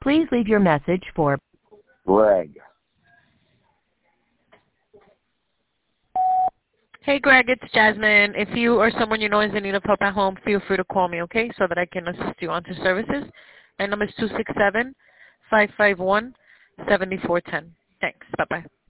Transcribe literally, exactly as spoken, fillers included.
Please leave your message for Greg. Hey, Greg, it's Jasmine. If you or someone you know is in need of help at home, feel free to call me, okay, so that I can assist you onto services. My number is two six seven, five five one, seven four one zero. Thanks. Bye-bye.